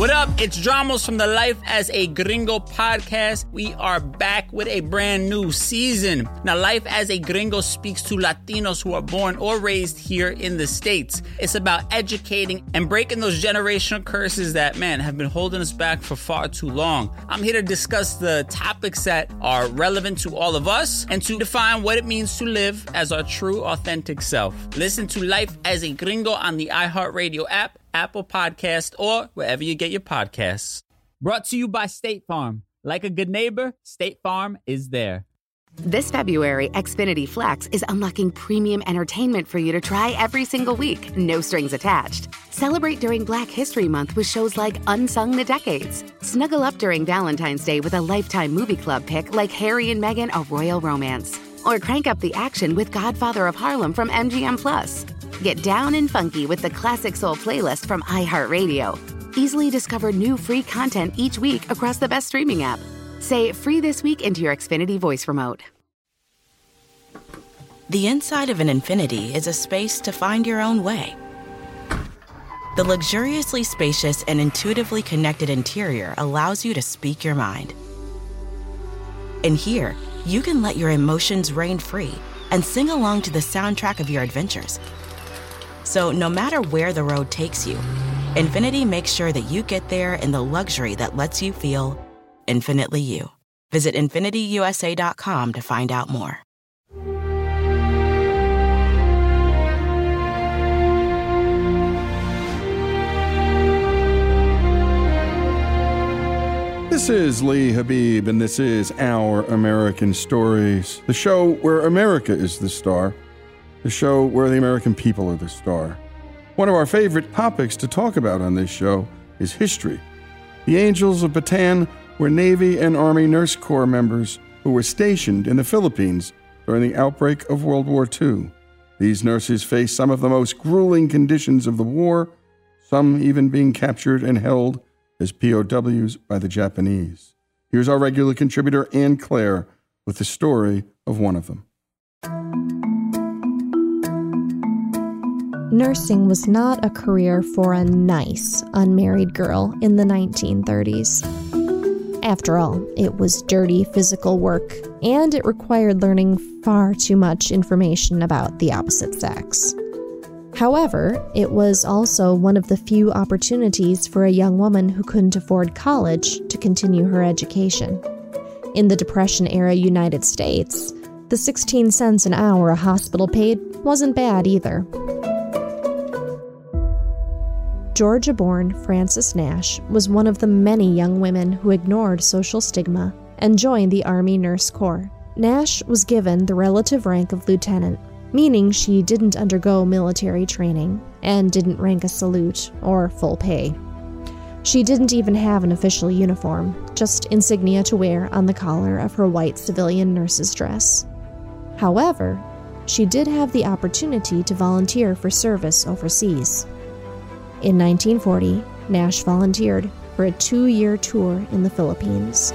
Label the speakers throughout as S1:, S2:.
S1: What up? It's Dramos from the Life as a Gringo podcast. We are back with a brand new season. Now, Life as a Gringo speaks to Latinos who are born or raised here in the States. It's about educating and breaking those generational curses that, man, have been holding us back for far too long. I'm here to discuss the topics that are relevant to all of us and to define what it means to live as our true, authentic self. Listen to Life as a Gringo on the iHeartRadio app, Apple Podcast, or wherever you get your podcasts. Brought to you by State Farm. Like a good neighbor, State Farm is there.
S2: This February, Xfinity Flex is unlocking premium entertainment for you to try every single week, no strings attached. Celebrate during Black History Month with shows like Unsung the Decades. Snuggle up during Valentine's Day with a Lifetime Movie Club pick like Harry and Meghan, A Royal Romance. Or crank up the action with Godfather of Harlem from MGM+. Get down and funky with the Classic Soul playlist from iHeartRadio. Easily discover new free content each week across the best streaming app. Say free this week into your Xfinity voice remote.
S3: The inside of an Infiniti is a space to find your own way. The luxuriously spacious and intuitively connected interior allows you to speak your mind. And here, you can let your emotions reign free and sing along to the soundtrack of your adventures. So no matter where the road takes you, Infiniti makes sure that you get there in the luxury that lets you feel infinitely you. Visit InfinityUSA.com to find out more.
S4: This is Lee Habib, and this is Our American Stories, the show where America is the star, the show where the American people are the star. One of our favorite topics to talk about on this show is history. The Angels of Bataan were Navy and Army Nurse Corps members who were stationed in the Philippines during the outbreak of World War II. These nurses faced some of the most grueling conditions of the war, some even being captured and held as POWs by the Japanese. Here's our regular contributor, Ann Claire, with the story of one of them.
S5: Nursing was not a career for a nice, unmarried girl in the 1930s. After all, it was dirty physical work, and it required learning far too much information about the opposite sex. However, it was also one of the few opportunities for a young woman who couldn't afford college to continue her education. In the Depression-era United States, the 16 cents an hour a hospital paid wasn't bad either. Georgia-born Frances Nash was one of the many young women who ignored social stigma and joined the Army Nurse Corps. Nash was given the relative rank of lieutenant, meaning she didn't undergo military training and didn't rank a salute or full pay. She didn't even have an official uniform, just insignia to wear on the collar of her white civilian nurse's dress. However, she did have the opportunity to volunteer for service overseas. In 1940, Nash volunteered for a 2-year tour in the Philippines.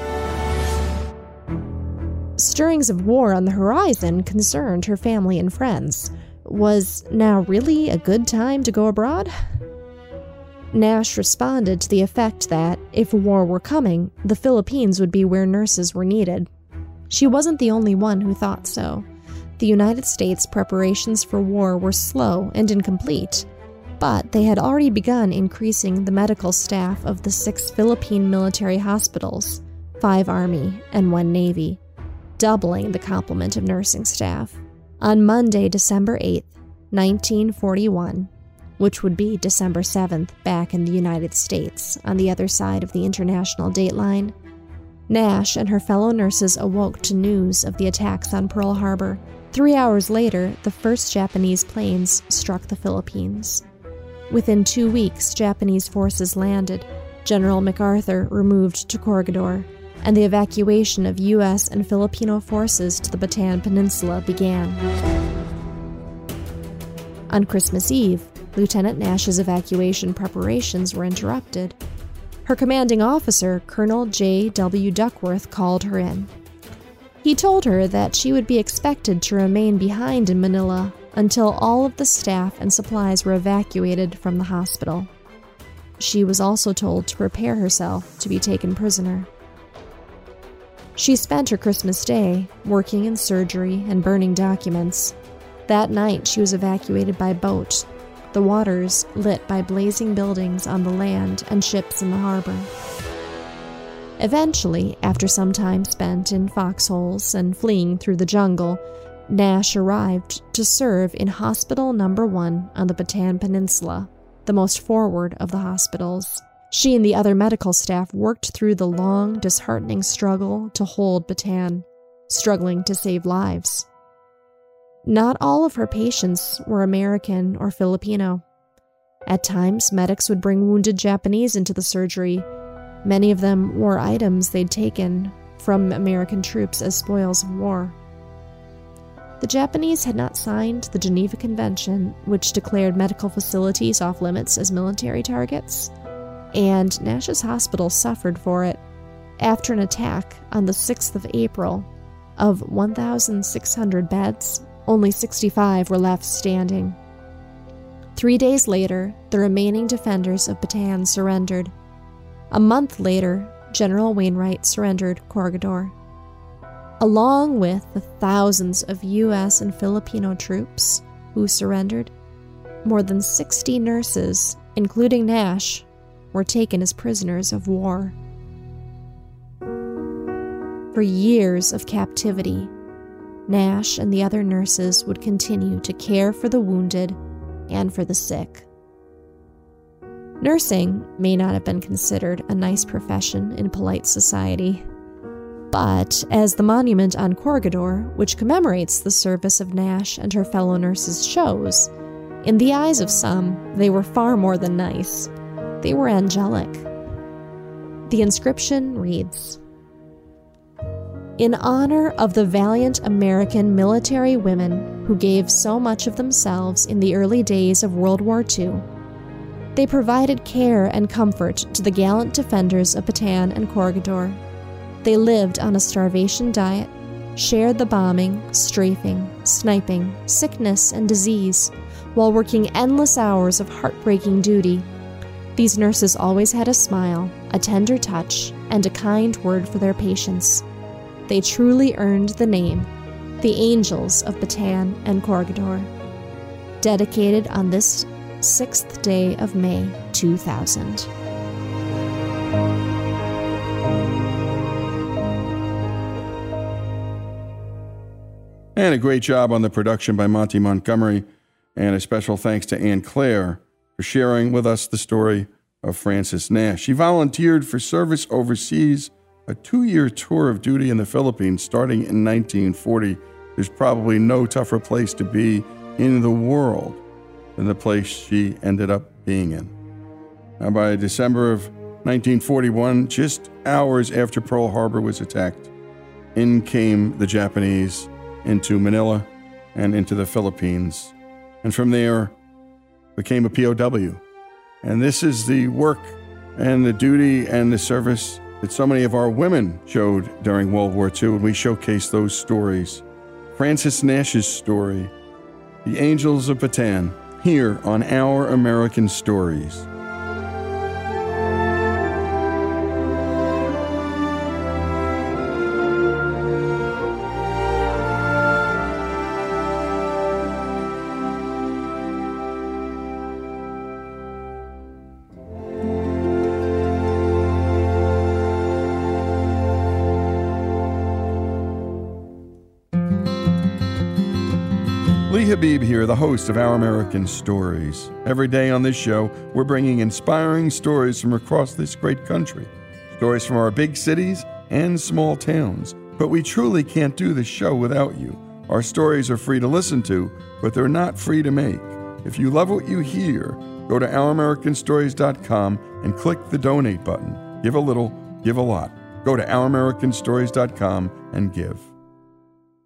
S5: Stirrings of war on the horizon concerned her family and friends. Was now really a good time to go abroad? Nash responded to the effect that, if war were coming, the Philippines would be where nurses were needed. She wasn't the only one who thought so. The United States' preparations for war were slow and incomplete, but they had already begun increasing the medical staff of the 6 Philippine military hospitals, 5 Army and 1 Navy, doubling the complement of nursing staff. On Monday, December 8th, 1941, which would be December 7th back in the United States on the other side of the international dateline, Nash and her fellow nurses awoke to news of the attacks on Pearl Harbor. 3 hours later, the first Japanese planes struck the Philippines. Within 2 weeks, Japanese forces landed. General MacArthur removed to Corregidor, and the evacuation of U.S. and Filipino forces to the Bataan Peninsula began. On Christmas Eve, Lieutenant Nash's evacuation preparations were interrupted. Her commanding officer, Colonel J.W. Duckworth, called her in. He told her that she would be expected to remain behind in Manila until all of the staff and supplies were evacuated from the hospital. she was also told to prepare herself to be taken prisoner. She spent her Christmas Day working in surgery and burning documents. That night, she was evacuated by boat, the waters lit by blazing buildings on the land and ships in the harbor. Eventually, after some time spent in foxholes and fleeing through the jungle, Nash arrived to serve in Hospital No. 1 on the Bataan Peninsula, the most forward of the hospitals. She and the other medical staff worked through the long, disheartening struggle to hold Bataan, struggling to save lives. Not all of her patients were American or Filipino. At times, medics would bring wounded Japanese into the surgery. Many of them wore items they'd taken from American troops as spoils of war. The Japanese had not signed the Geneva Convention, which declared medical facilities off-limits as military targets, and Nash's hospital suffered for it. After an attack on the 6th of April, of 1,600 beds, only 65 were left standing. 3 days later, the remaining defenders of Bataan surrendered. A month later, General Wainwright surrendered Corregidor. Along with the thousands of U.S. and Filipino troops who surrendered, more than 60 nurses, including Nash, were taken as prisoners of war. For years of captivity, Nash and the other nurses would continue to care for the wounded and for the sick. Nursing may not have been considered a nice profession in polite society, but as the monument on Corregidor, which commemorates the service of Nash and her fellow nurses, shows, in the eyes of some, they were far more than nice. They were angelic. The inscription reads, "In honor of the valiant American military women who gave so much of themselves in the early days of World War II, they provided care and comfort to the gallant defenders of Bataan and Corregidor. They lived on a starvation diet, shared the bombing, strafing, sniping, sickness, and disease, while working endless hours of heartbreaking duty. These nurses always had a smile, a tender touch, and a kind word for their patients. They truly earned the name, the Angels of Bataan and Corregidor. Dedicated on this 6th day of May, 2000.
S4: And a great job on the production by Monty Montgomery, and a special thanks to Anne Claire for sharing with us the story of Frances Nash. She volunteered for service overseas, a 2-year tour of duty in the Philippines starting in 1940. There's probably no tougher place to be in the world than the place she ended up being in. Now, by December of 1941, just hours after Pearl Harbor was attacked, in came the Japanese into Manila and into the Philippines, and from there became a POW. And this is the work and the duty and the service that so many of our women showed during World War II, and we showcase those stories. Frances Nash's story, The Angels of Bataan, here on Our American Stories. Lee Habib here, the host of Our American Stories. Every day on this show, we're bringing inspiring stories from across this great country. Stories from our big cities and small towns. But we truly can't do this show without you. Our stories are free to listen to, but they're not free to make. If you love what you hear, go to OurAmericanStories.com and click the donate button. Give a little, give a lot. Go to OurAmericanStories.com and give.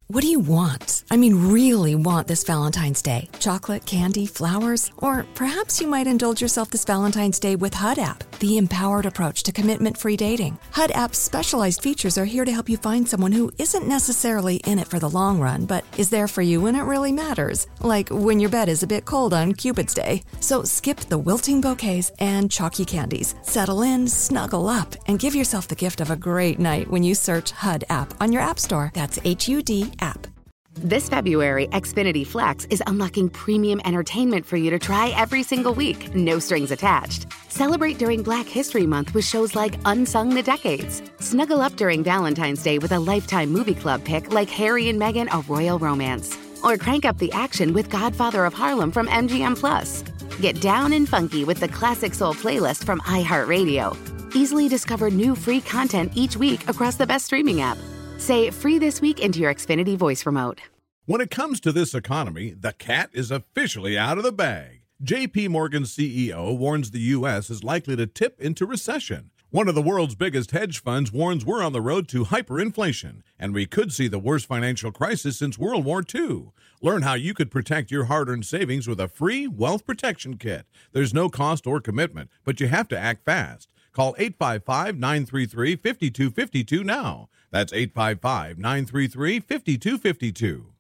S6: What do you want? I mean, really want this Valentine's Day? Chocolate, candy, flowers? Or perhaps you might indulge yourself this Valentine's Day with HUD app, the empowered approach to commitment-free dating. HUD app's specialized features are here to help you find someone who isn't necessarily in it for the long run, but is there for you when it really matters. Like when your bed is a bit cold on Cupid's Day. So skip the wilting bouquets and chalky candies. Settle in, snuggle up, and give yourself the gift of a great night when you search HUD app on your app store. That's HUD app.
S2: This February, Xfinity Flex is unlocking premium entertainment for you to try every single week, no strings attached. Celebrate during Black History Month with shows like Unsung the Decades. Snuggle up during Valentine's Day with a Lifetime Movie Club pick like Harry and Meghan, A Royal Romance. Or crank up the action with Godfather of Harlem from MGM+. Get down and funky with the Classic Soul playlist from iHeartRadio. Easily discover new free content each week across the best streaming app. Say free this week into your Xfinity voice remote.
S7: When it comes to this economy, the cat is officially out of the bag. J.P. Morgan's CEO warns the U.S. is likely to tip into recession. One of the world's biggest hedge funds warns we're on the road to hyperinflation, and we could see the worst financial crisis since World War II. Learn how you could protect your hard-earned savings with a free wealth protection kit. There's no cost or commitment, but you have to act fast. Call 855-933-5252 now. That's 855-933-5252.